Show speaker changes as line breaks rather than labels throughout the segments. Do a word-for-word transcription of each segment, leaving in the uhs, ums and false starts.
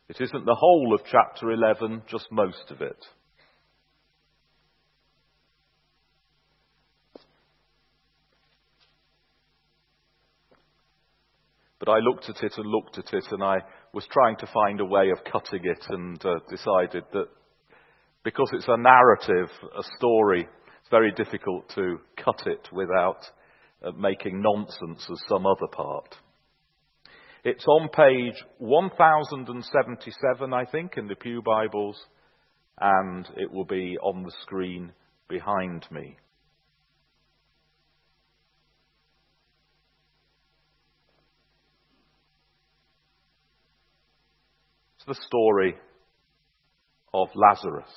It isn't the whole of chapter eleven, just most of it. But I looked at it and looked at it, and I was trying to find a way of cutting it, and uh, decided that because it's a narrative, a story, it's very difficult to cut it without uh, making nonsense of some other part. It's on page one thousand seventy-seven, I think, in the Pew Bibles, and it will be on the screen behind me. It's the story of Lazarus.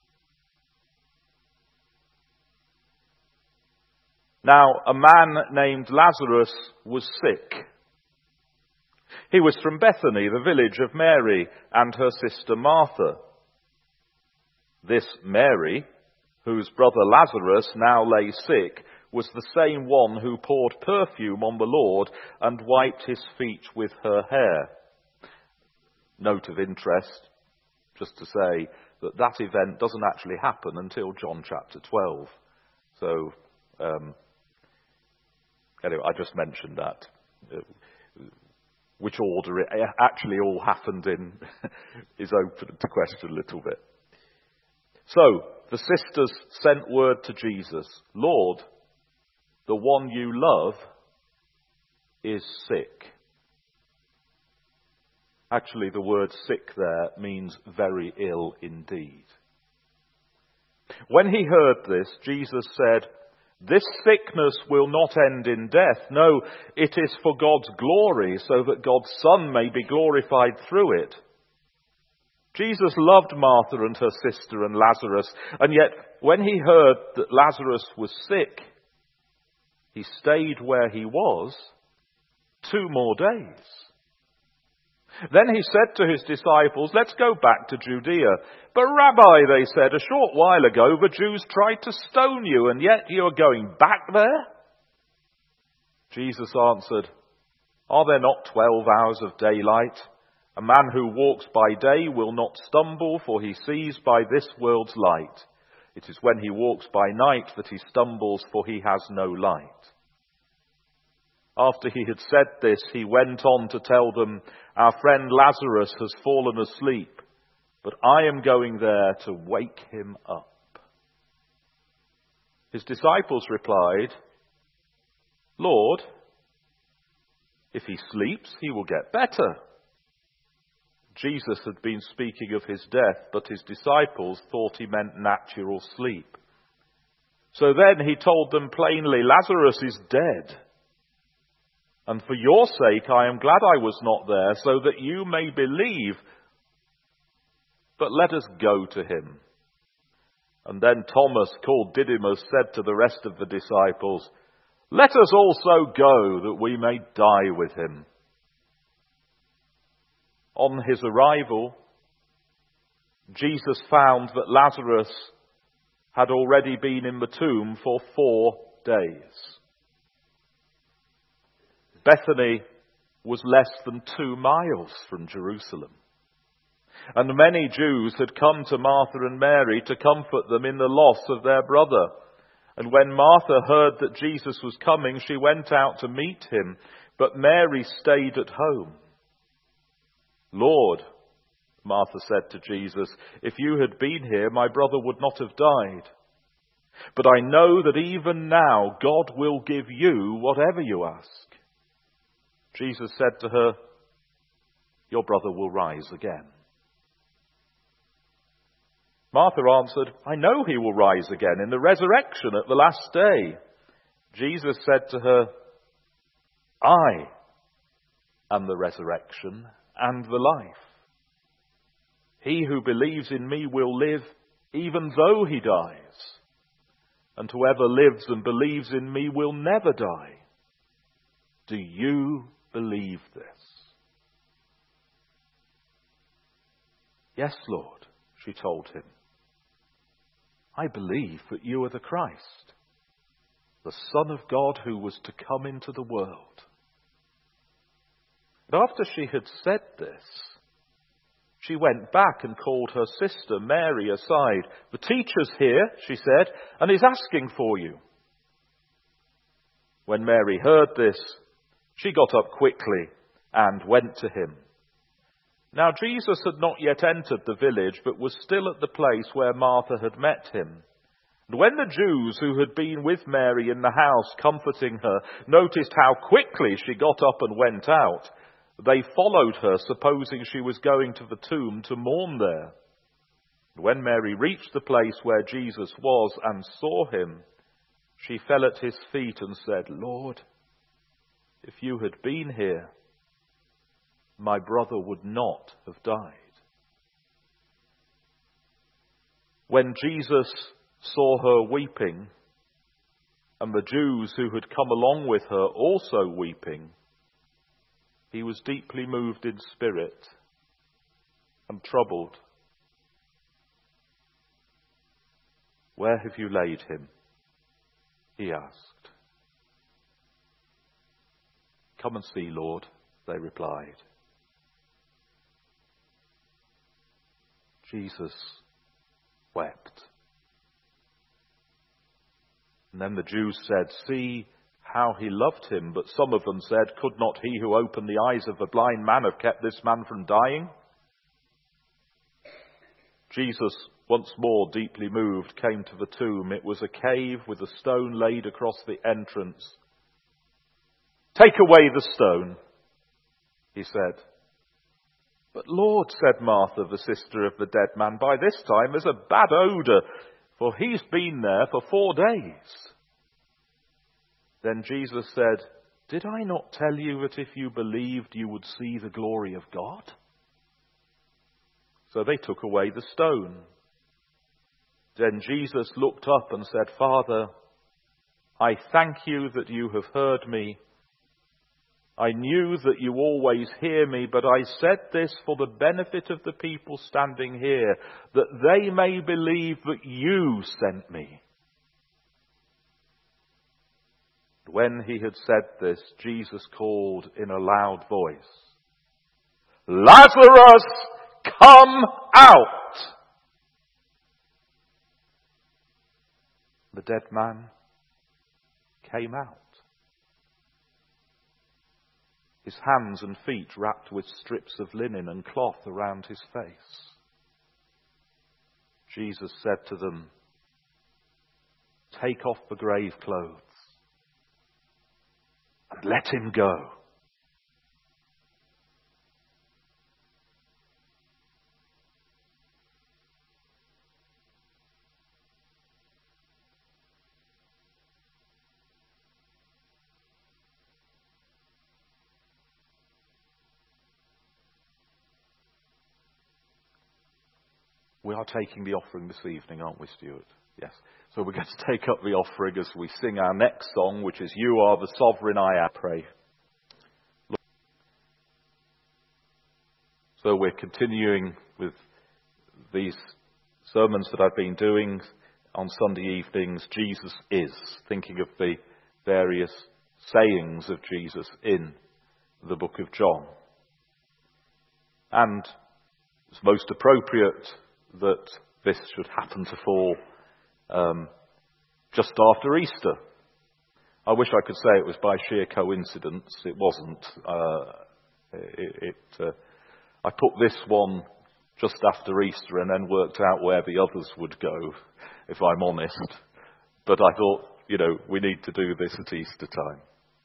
Now, a man named Lazarus was sick. He was from Bethany, the village of Mary and her sister Martha. This Mary, whose brother Lazarus now lay sick, was the same one who poured perfume on the Lord and wiped his feet with her hair. Note of interest, just to say that that event doesn't actually happen until John chapter twelve. So, um, anyway, I just mentioned that. Uh, which order it actually all happened in is open to question a little bit. So, the sisters sent word to Jesus, Lord, the one you love is sick. Actually, the word sick there means very ill indeed. When he heard this, Jesus said, this sickness will not end in death. No, it is for God's glory, so that God's Son may be glorified through it. Jesus loved Martha and her sister and Lazarus, and yet when he heard that Lazarus was sick, he stayed where he was two more days. Then he said to his disciples, let's go back to Judea. But Rabbi, they said, a short while ago the Jews tried to stone you, and yet you are going back there? Jesus answered, are there not twelve hours of daylight? A man who walks by day will not stumble, for he sees by this world's light. It is when he walks by night that he stumbles, for he has no light. After he had said this, he went on to tell them, our friend Lazarus has fallen asleep, but I am going there to wake him up. His disciples replied, Lord, if he sleeps, he will get better. Jesus had been speaking of his death, but his disciples thought he meant natural sleep. So then he told them plainly, Lazarus is dead. And for your sake I am glad I was not there, so that you may believe. But let us go to him. And then Thomas, called Didymus, said to the rest of the disciples, let us also go, that we may die with him. On his arrival, Jesus found that Lazarus had already been in the tomb for four days. Bethany was less than two miles from Jerusalem. And many Jews had come to Martha and Mary to comfort them in the loss of their brother. And when Martha heard that Jesus was coming, she went out to meet him, but Mary stayed at home. Lord, Martha said to Jesus, if you had been here, my brother would not have died. But I know that even now God will give you whatever you ask. Jesus said to her, your brother will rise again. Martha answered, I know he will rise again in the resurrection at the last day. Jesus said to her, I am the resurrection and the life. He who believes in me will live even though he dies. And whoever lives and believes in me will never die. Do you believe this? Yes, Lord, she told him. I believe that you are the Christ, the Son of God who was to come into the world. But after she had said this, She went back and called her sister Mary aside. "The teacher's here," she said, "and is asking for you." When Mary heard this, she got up quickly and went to him. Now Jesus had not yet entered the village, but was still at the place where Martha had met him. And when the Jews who had been with Mary in the house comforting her noticed how quickly she got up and went out, they followed her, supposing she was going to the tomb to mourn there. And when Mary reached the place where Jesus was and saw him, she fell at his feet and said, "Lord, if you had been here, my brother would not have died." When Jesus saw her weeping, and the Jews who had come along with her also weeping, he was deeply moved in spirit and troubled. "Where have you laid him?" he asked. "Come and see, Lord," they replied. Jesus wept. And then the Jews said, "See how he loved him." But some of them said, "Could not he who opened the eyes of the blind man have kept this man from dying?" Jesus, once more deeply moved, came to the tomb. It was a cave with a stone laid across the entrance. "Take away the stone," he said. "But Lord," said Martha, the sister of the dead man, "by this time there's a bad odour, for he's been there for four days." Then Jesus said, "Did I not tell you that if you believed you would see the glory of God?" So they took away the stone. Then Jesus looked up and said, "Father, I thank you that you have heard me. I knew that you always hear me, but I said this for the benefit of the people standing here, that they may believe that you sent me." When he had said this, Jesus called in a loud voice, "Lazarus, come out!" The dead man came out, his hands and feet wrapped with strips of linen and cloth around his face. Jesus said to them, "Take off the grave clothes and let him go." We are taking the offering this evening, aren't we, Stuart? Yes. So we're going to take up the offering as we sing our next song, which is "You Are the Sovereign I Am." Pray. So we're continuing with these sermons that I've been doing on Sunday evenings. Jesus is, thinking of the various sayings of Jesus in the book of John. And it's most appropriate that this should happen to fall um, just after Easter. I wish I could say it was by sheer coincidence. It wasn't. Uh, it, it, uh, I put this one just after Easter and then worked out where the others would go, if I'm honest. But I thought, you know, we need to do this at Easter time.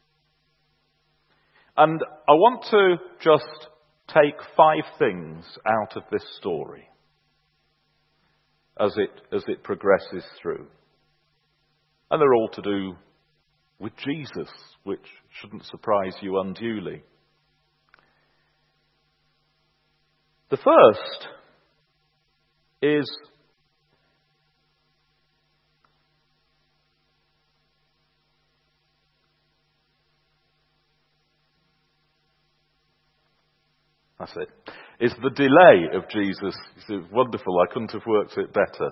And I want to just take five things out of this story as it as it progresses through. And they're all to do with Jesus, which shouldn't surprise you unduly. The first is That's it. Is the delay of Jesus. It's wonderful. I couldn't have worked it better.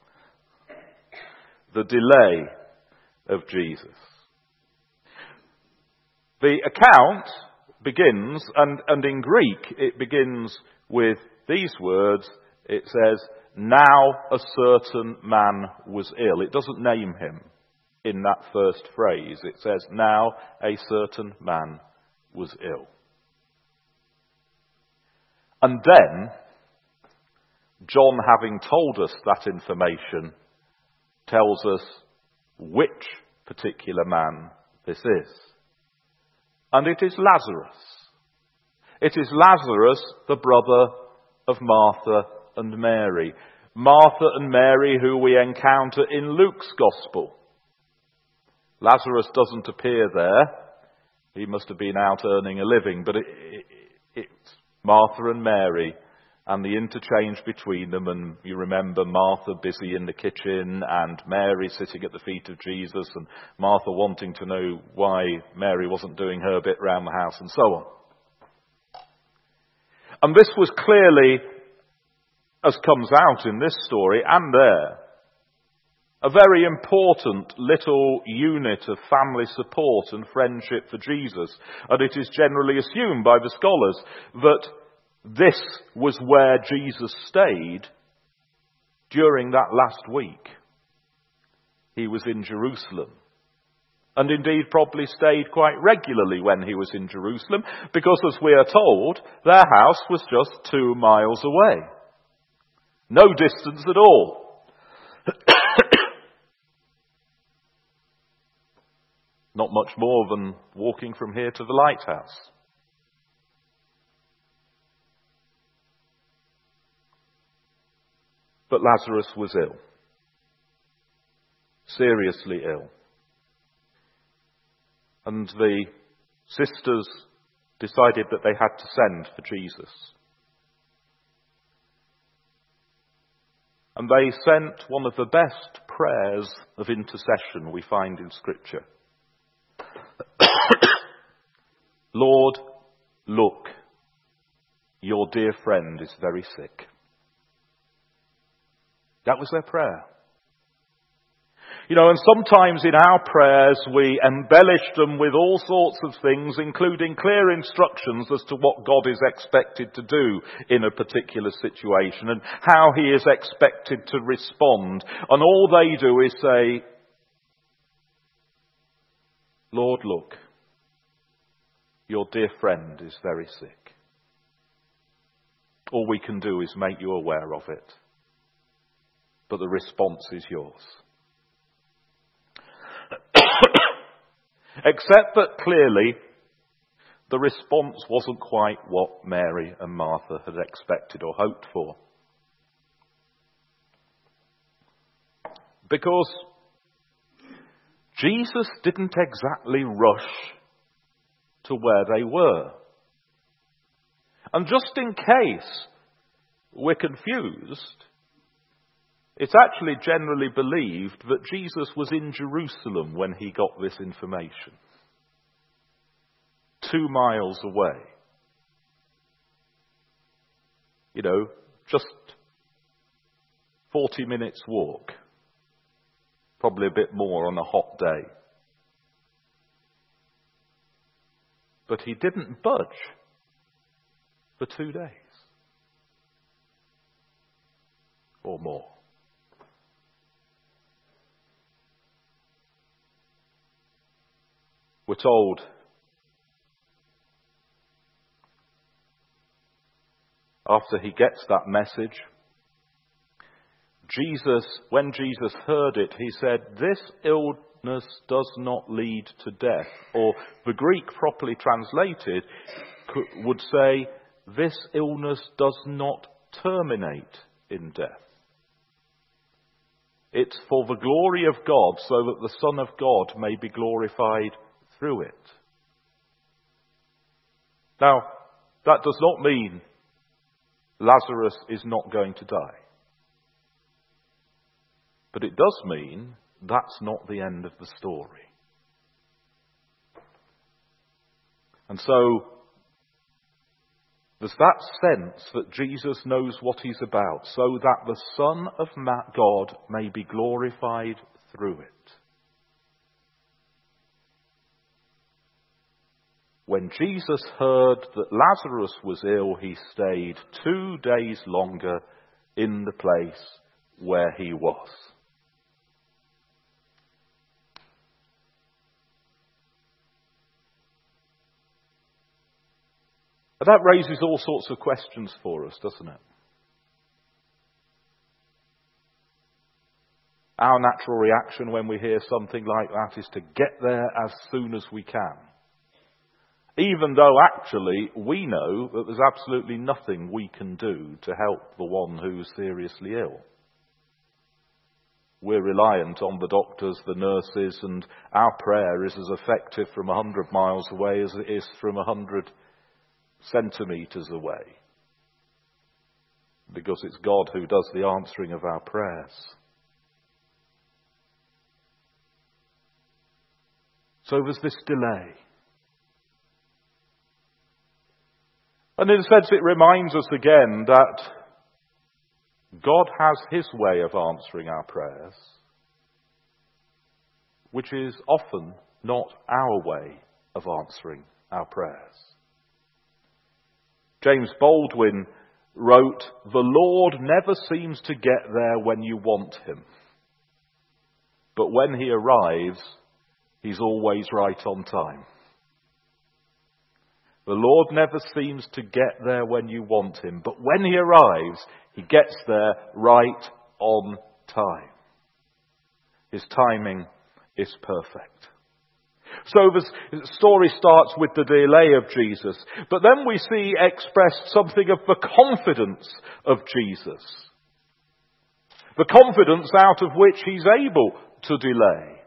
The delay of Jesus. The account begins, and, and in Greek it begins with these words. It says, now a certain man was ill. It doesn't name him in that first phrase. It says, now a certain man was ill. And then, John, having told us that information, tells us which particular man this is. And it is Lazarus. It is Lazarus, the brother of Martha and Mary. Martha and Mary, who we encounter in Luke's Gospel. Lazarus doesn't appear there. He must have been out earning a living, but it, it, it's Martha and Mary and the interchange between them. And you remember Martha busy in the kitchen and Mary sitting at the feet of Jesus, and Martha wanting to know why Mary wasn't doing her bit round the house and so on. And this was clearly, as comes out in this story and there, a very important little unit of family support and friendship for Jesus. And it is generally assumed by the scholars that this was where Jesus stayed during that last week. He was in Jerusalem. And indeed probably stayed quite regularly when he was in Jerusalem, because as we are told, their house was just two miles away. No distance at all. Not much more than walking from here to the lighthouse. But Lazarus was ill. Seriously ill. And the sisters decided that they had to send for Jesus. And they sent one of the best prayers of intercession we find in Scripture. Lord, look, your dear friend is very sick. That was their prayer. You know, and sometimes in our prayers we embellish them with all sorts of things, including clear instructions as to what God is expected to do in a particular situation and how he is expected to respond. And all they do is say, Lord, look, your dear friend is very sick. All we can do is make you aware of it. But the response is yours. Except that clearly the response wasn't quite what Mary and Martha had expected or hoped for. Because Jesus didn't exactly rush to where they were. And just in case we're confused, it's actually generally believed that Jesus was in Jerusalem when he got this information. Two miles away. You know, just forty minutes walk. Probably a bit more on a hot day. But he didn't budge for two days. Or more. We're told after he gets that message, Jesus, when Jesus heard it, he said, this illness does not lead to death. Or the Greek properly translated would say, this illness does not terminate in death. It's for the glory of God, so that the Son of God may be glorified through it. Now, that does not mean Lazarus is not going to die. But it does mean that's not the end of the story. And so, there's that sense that Jesus knows what he's about, so that the Son of God may be glorified through it. when Jesus heard that Lazarus was ill, he stayed two days longer in the place where he was. But that raises all sorts of questions for us, doesn't it? Our natural reaction when we hear something like that is to get there as soon as we can. Even though actually we know that there's absolutely nothing we can do to help the one who's seriously ill. We're reliant on the doctors, the nurses, and our prayer is as effective from a hundred miles away as it is from a hundred centimetres away. Because it's God who does the answering of our prayers. So there's this delay. And in a sense it reminds us again that God has his way of answering our prayers, which is often not our way of answering our prayers. James Baldwin wrote, "The Lord never seems to get there when you want him. But when he arrives, he's always right on time." The Lord never seems to get there when you want him, but when he arrives, he gets there right on time. His timing is perfect. So the story starts with the delay of Jesus, but then we see expressed something of the confidence of Jesus. The confidence out of which he's able to delay.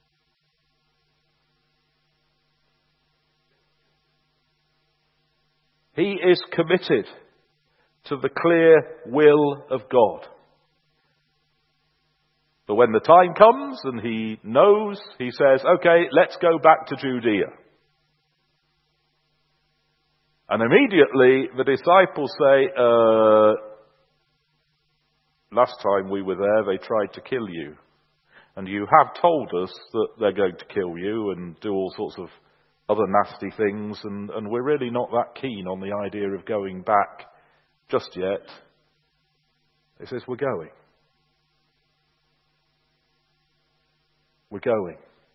He is committed to the clear will of God. But when the time comes and he knows, he says, okay, let's go back to Judea. And immediately the disciples say, uh, last time we were there, they tried to kill you. And you have told us that they're going to kill you and do all sorts of other nasty things. And, and we're really not that keen on the idea of going back just yet. He says, we're going. We're going.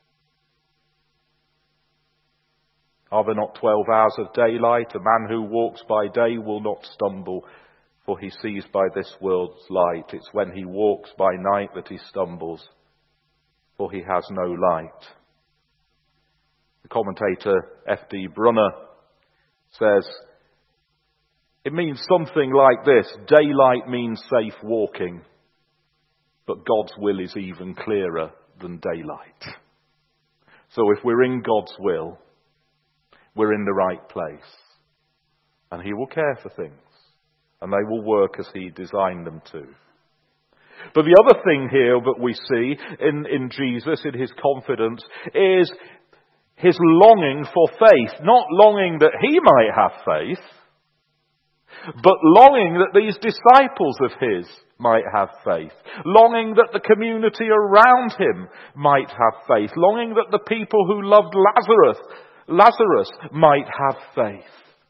Are there not twelve hours of daylight? A man who walks by day will not stumble, for he sees by this world's light. It's when he walks by night that he stumbles, for he has no light. The commentator F D Brunner says, it means something like this: daylight means safe walking, but God's will is even clearer than daylight. So if we're in God's will, we're in the right place. And he will care for things. And they will work as he designed them to. But the other thing here that we see in, in Jesus, in his confidence, is his longing for faith. Not longing that he might have faith, but longing that these disciples of his might have faith. Longing that the community around him might have faith. Longing that the people who loved Lazarus, Lazarus might have faith.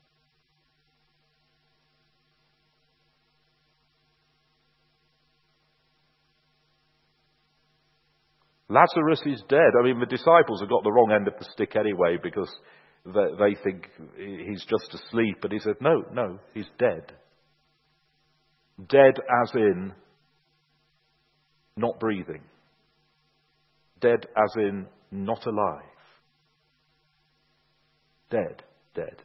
Lazarus is dead. I mean, the disciples have got the wrong end of the stick anyway, because they, they think he's just asleep. But he said, no, no, he's dead. Dead as in not breathing. Dead as in not alive. Dead, dead.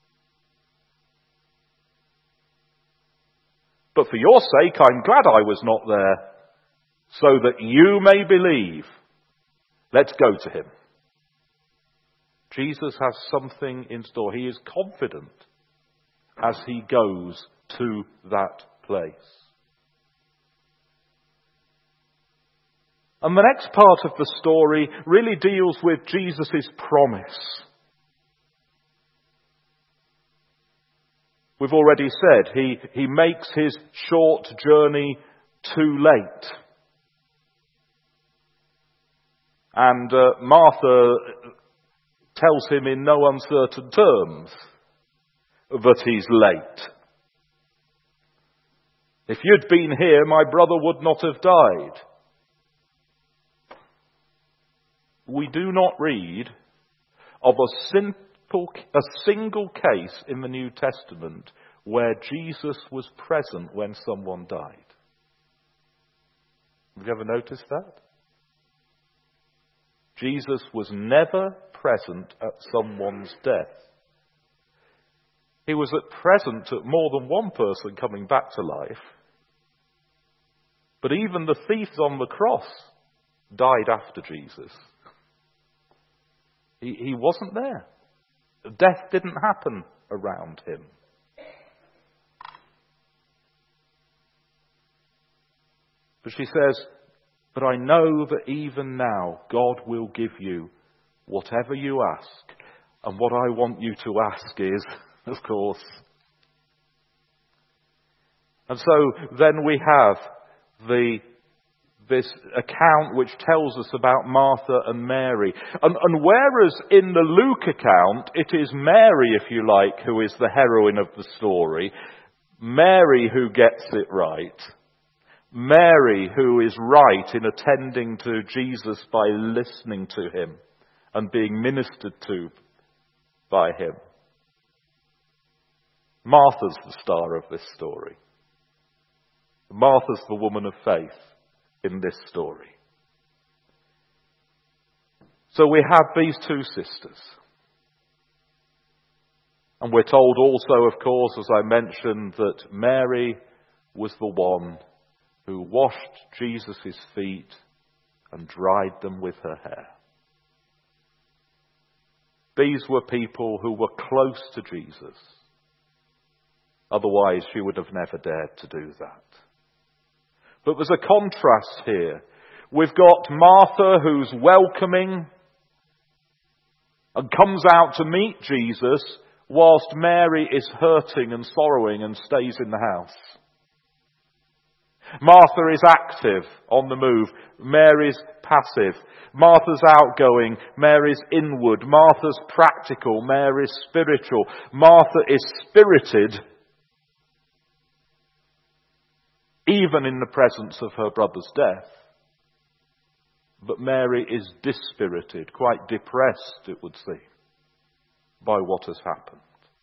But for your sake, I'm glad I was not there, so that you may believe. Let's go to him. Jesus has something in store. He is confident as he goes to that place. And the next part of the story really deals with Jesus' promise. We've already said he, he makes his short journey too late. And uh, Martha tells him in no uncertain terms that he's late. If you'd been here, my brother would not have died. We do not read of a simple, a single case in the New Testament where Jesus was present when someone died. Have you ever noticed that? Jesus was never present at someone's death. He was at present at more than one person coming back to life. But even the thief on the cross died after Jesus. He, he wasn't there. Death didn't happen around him. But she says, but I know that even now God will give you whatever you ask. And what I want you to ask is, of course. And so then we have the this account which tells us about Martha and Mary. And, and whereas in the Luke account it is Mary, if you like, who is the heroine of the story, Mary who gets it right, Mary who is right in attending to Jesus by listening to him and being ministered to by him. Martha's the star of this story. Martha's the woman of faith in this story. So we have these two sisters. And we're told also, of course, as I mentioned, that Mary was the one who washed Jesus' feet and dried them with her hair. These were people who were close to Jesus. Otherwise, she would have never dared to do that. But there's a contrast here. We've got Martha who's welcoming and comes out to meet Jesus, whilst Mary is hurting and sorrowing and stays in the house. Martha is active, on the move. Mary's passive. Martha's outgoing. Mary's inward. Martha's practical. Mary's spiritual. Martha is spirited, even in the presence of her brother's death. But Mary is dispirited, quite depressed, it would seem, by what has happened.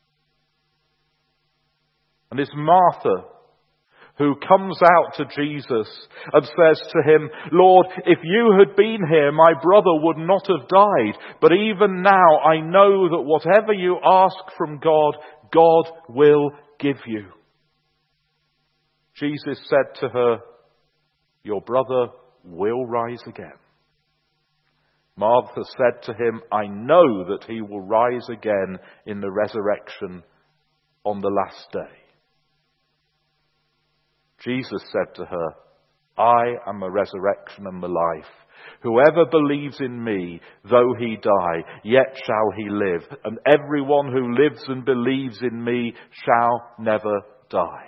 And it's Martha who comes out to Jesus and says to him, Lord, if you had been here, my brother would not have died. But even now, I know that whatever you ask from God, God will give you. Jesus said to her, your brother will rise again. Martha said to him, I know that he will rise again in the resurrection on the last day. Jesus said to her, I am the resurrection and the life. Whoever believes in me, though he die, yet shall he live. And everyone who lives and believes in me shall never die.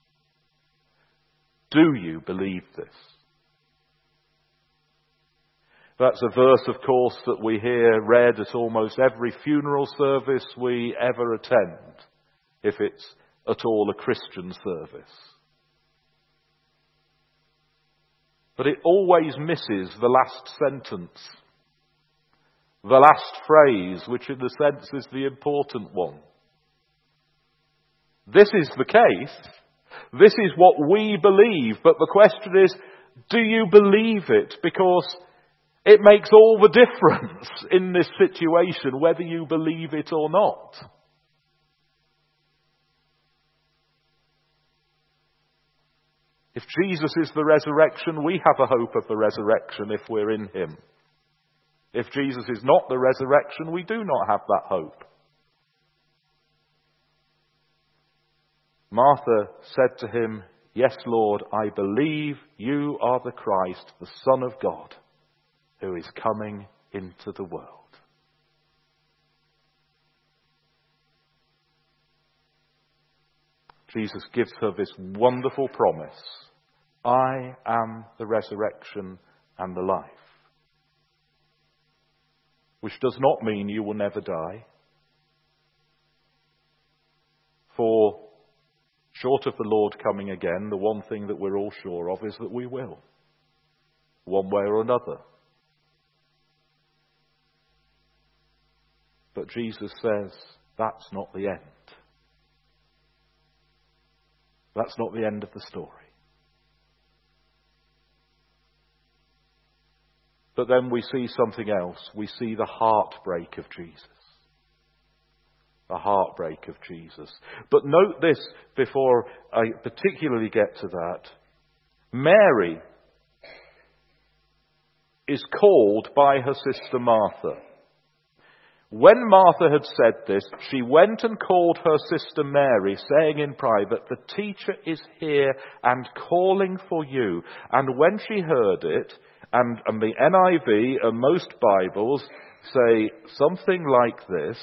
Do you believe this? That's a verse, of course, that we hear read at almost every funeral service we ever attend, if it's at all a Christian service. But it always misses the last sentence, the last phrase, which in a sense is the important one. This is the case. This is what we believe. But the question is, do you believe it? Because it makes all the difference in this situation, whether you believe it or not. If Jesus is the resurrection, we have a hope of the resurrection if we're in him. If Jesus is not the resurrection, we do not have that hope. Martha said to him, yes, Lord, I believe you are the Christ, the Son of God, who is coming into the world. Jesus gives her this wonderful promise. I am the resurrection and the life. which does not mean you will never die. For short of the Lord coming again, the one thing that we're all sure of is that we will, one way or another. But Jesus says that's not the end. That's not the end of the story. But then we see something else. We see the heartbreak of Jesus. The heartbreak of Jesus. But note this before I particularly get to that. Mary is called by her sister Martha. When Martha had said this, she went and called her sister Mary, saying in private, "The teacher is here and calling for you." And when she heard it, and, and the N I V and most Bibles say something like this,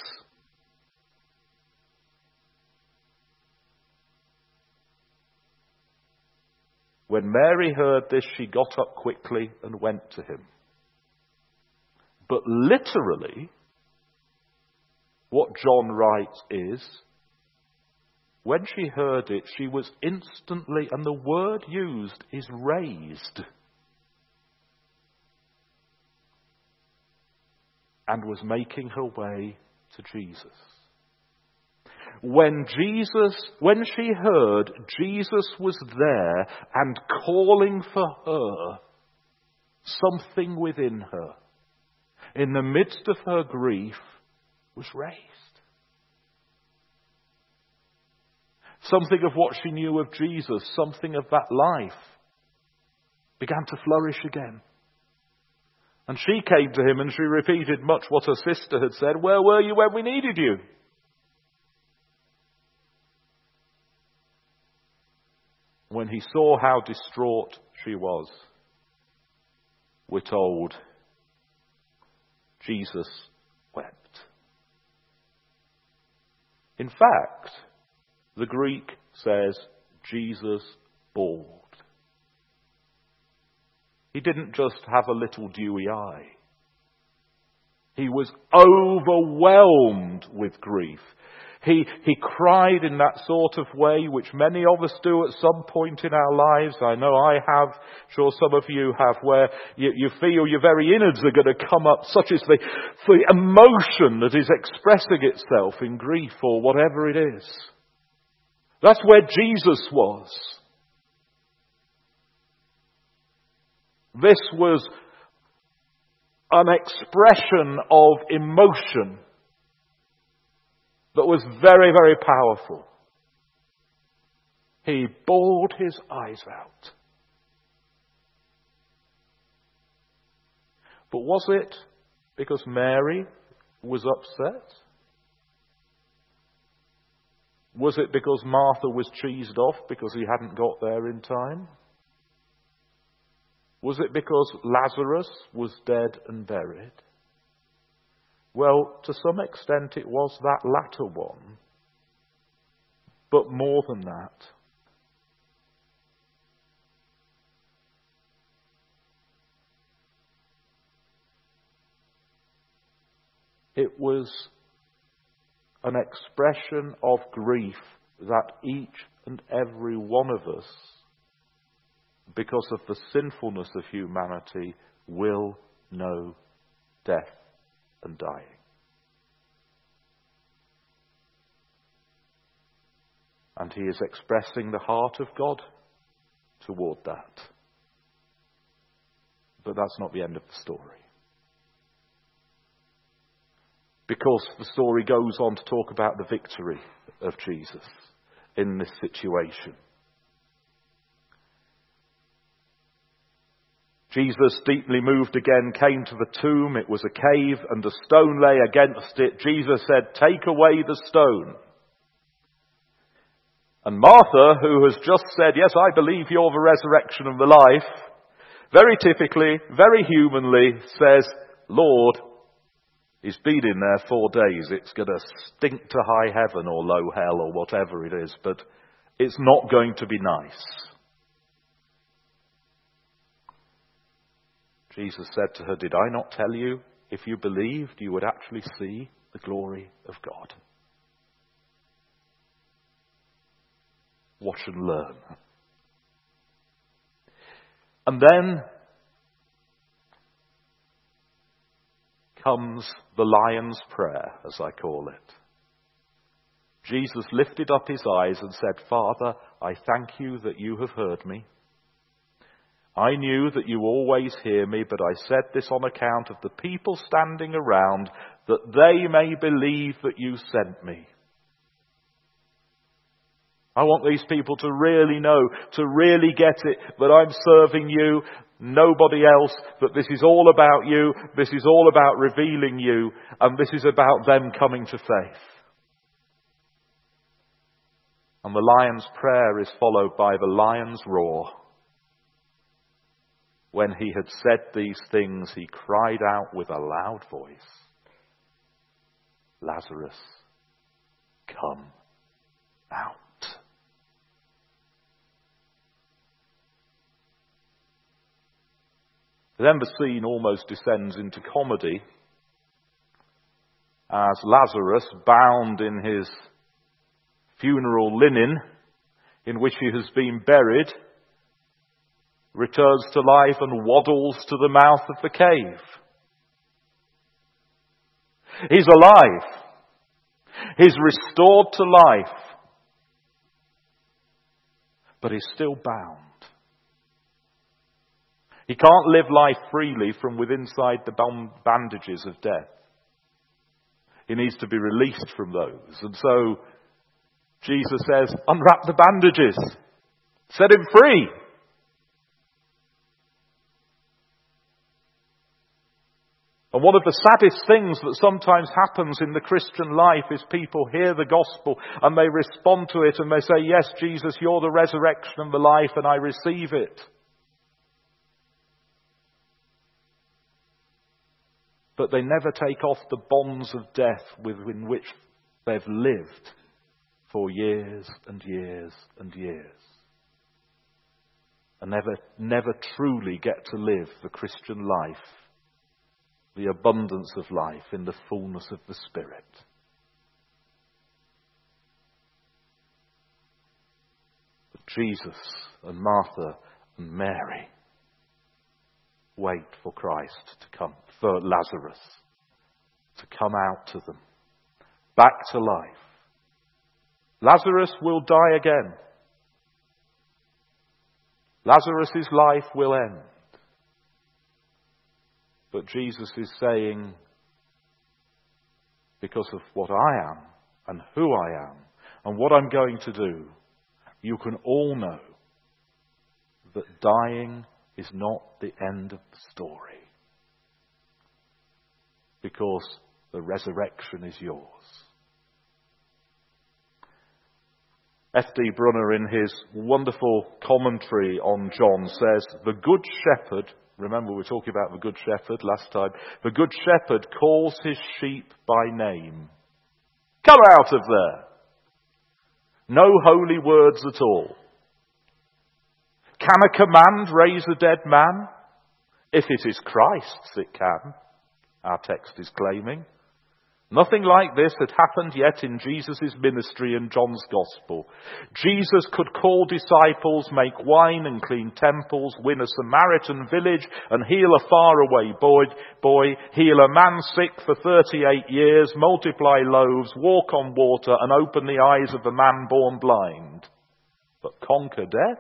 when Mary heard this, she got up quickly and went to him. But literally, what John writes is, when she heard it, she was instantly, and the word used is raised, and was making her way to Jesus. When Jesus, when she heard Jesus was there and calling for her, something within her, in the midst of her grief, was raised. Something of what she knew of Jesus, something of that life, began to flourish again. And she came to him and she repeated much what her sister had said. "Where were you when we needed you?" When he saw how distraught she was, we're told, Jesus wept. In fact, the Greek says Jesus bawled. He didn't just have a little dewy eye. He was overwhelmed with grief. He, he cried in that sort of way which many of us do at some point in our lives. I know I have, sure some of you have, where you, you feel your very innards are going to come up, such as the, the emotion that is expressing itself in grief or whatever it is. That's where Jesus was. This was an expression of emotion that was very, very powerful. He bawled his eyes out. But was it because Mary was upset? Was it because Martha was cheesed off because he hadn't got there in time? Was it because Lazarus was dead and buried? Well, to some extent it was that latter one. But more than that. It was an expression of grief that each and every one of us, because of the sinfulness of humanity, will know death and dying. And he is expressing the heart of God toward that. But that's not the end of the story. Because the story goes on to talk about the victory of Jesus in this situation. Jesus, deeply moved again, came to the tomb. It was a cave and a stone lay against it. Jesus said, "Take away the stone." And Martha, who has just said, "Yes, I believe you're the resurrection and the life," very typically, very humanly says, "Lord, he's been in there four days. It's going to stink to high heaven or low hell or whatever it is, but it's not going to be nice." Jesus said to her, "Did I not tell you if you believed, you would actually see the glory of God. Watch and learn. And then comes the lion's prayer, as I call it. Jesus lifted up his eyes and said, Father, I thank you that you have heard me. I knew that you always hear me, but I said this on account of the people standing around, that they may believe that you sent me. I want these people to really know, to really get it, that I'm serving you, nobody else, that this is all about you, this is all about revealing you, and this is about them coming to faith. And the lion's prayer is followed by the lion's roar. When he had said these things, he cried out with a loud voice, Lazarus, come out. Then the scene almost descends into comedy as Lazarus, bound in his funeral linen in which he has been buried, returns to life and waddles to the mouth of the cave. He's alive. He's restored to life. But he's still bound. He can't live life freely from within inside the bandages of death. He needs to be released from those. And so Jesus says, unwrap the bandages. Set him free. And one of the saddest things that sometimes happens in the Christian life is people hear the gospel and they respond to it and they say, yes, Jesus, you're the resurrection and the life, and I receive it. But they never take off the bonds of death within which they've lived for years and years and years. And never, never truly get to live the Christian life, the abundance of life in the fullness of the Spirit. But Jesus and Martha and Mary wait for Christ to come, for Lazarus to come out to them, back to life. Lazarus will die again. Lazarus' life will end. But Jesus is saying, because of what I am and who I am and what I'm going to do, you can all know that dying is not the end of the story. Because the resurrection is yours. F D Brunner, in his wonderful commentary on John, says, the Good Shepherd, remember we were talking about the Good Shepherd last time, the Good Shepherd calls his sheep by name. Come out of there! No holy words at all. Can a command raise a dead man? If it is Christ's, it can, our text is claiming. Nothing like this had happened yet in Jesus' ministry and John's Gospel. Jesus could call disciples, make wine and clean temples, win a Samaritan village and heal a faraway boy, boy, heal a man sick for thirty-eight years, multiply loaves, walk on water and open the eyes of a man born blind. But conquer death?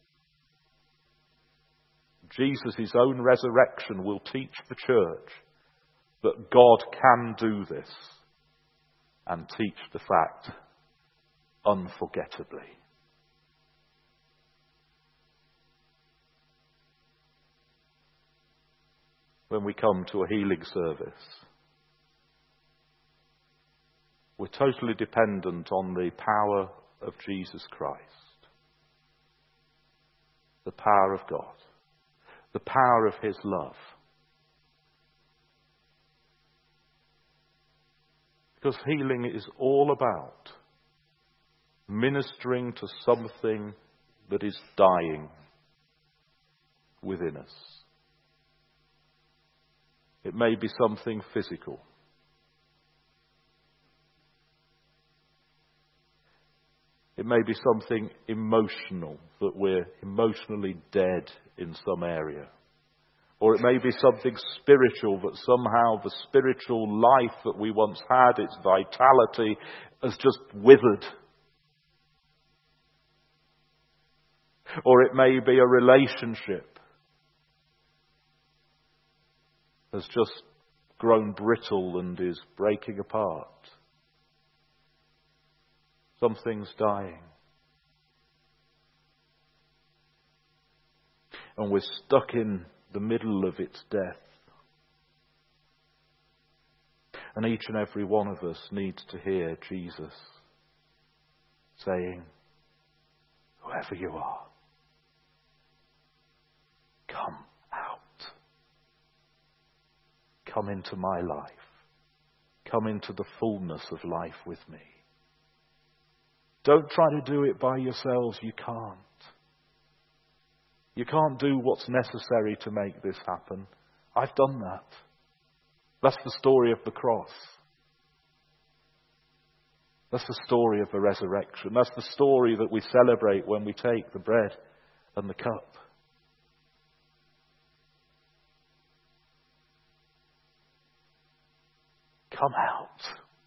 Jesus' own resurrection will teach the church that God can do this and teach the fact unforgettably. When we come to a healing service, we're totally dependent on the power of Jesus Christ, the power of God, the power of his love. Because healing is all about ministering to something that is dying within us. It may be something physical. It may be something emotional, that we're emotionally dead in some area. Or it may be something spiritual, that somehow the spiritual life that we once had, its vitality, has just withered. Or it may be a relationship has just grown brittle and is breaking apart. Something's dying. And we're stuck in the middle of its death. And each and every one of us needs to hear Jesus saying, whoever you are, come out. Come into my life. Come into the fullness of life with me. Don't try to do it by yourselves. You can't. You can't do what's necessary to make this happen. I've done that. That's the story of the cross. That's the story of the resurrection. That's the story that we celebrate when we take the bread and the cup. Come out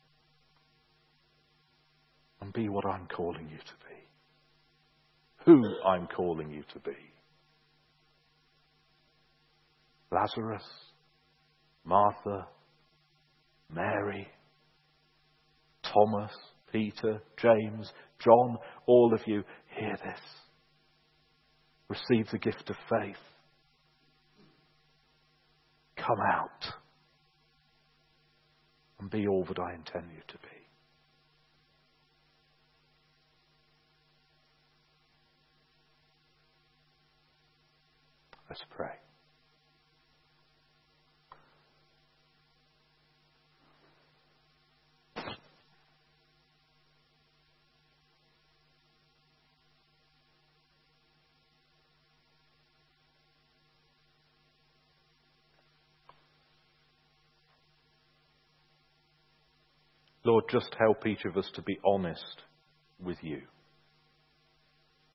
and be what I'm calling you to be. Who I'm calling you to be. Lazarus, Martha, Mary, Thomas, Peter, James, John, all of you, hear this. Receive the gift of faith. Come out and be all that I intend you to be. Let's pray. Lord, just help each of us to be honest with you.